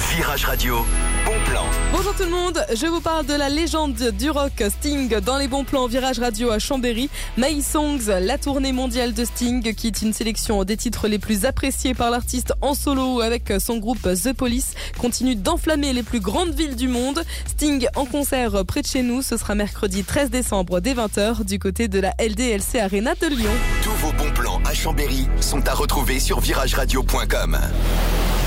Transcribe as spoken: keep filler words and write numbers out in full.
Virage Radio, bon plan. Bonjour tout le monde, je vous parle de la légende du rock Sting dans les bons plans Virage Radio à Chambéry. My Songs, la tournée mondiale de Sting, qui est une sélection des titres les plus appréciés par l'artiste en solo avec son groupe The Police, continue d'enflammer les plus grandes villes du monde. Sting en concert près de chez nous, ce sera mercredi treize décembre dès vingt heures du côté de la L D L C Arena de Lyon. Tous vos bons plans à Chambéry sont à retrouver sur virage radio point com.